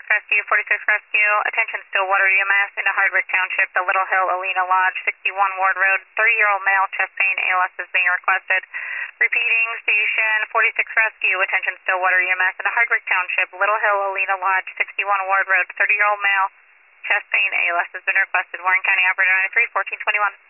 Rescue, 46 Rescue. Attention Stillwater EMS into Hardwick Township, the Little Hill Alina Lodge, 61 Ward Road. 30-year-old male, chest pain, ALS is being requested. Repeating, Station 46 Rescue. Attention Stillwater EMS into Hardwick Township, Little Hill Alina Lodge, 61 Ward Road. 30-year-old male, chest pain, ALS has been requested. Warren County Operator 93, 1421.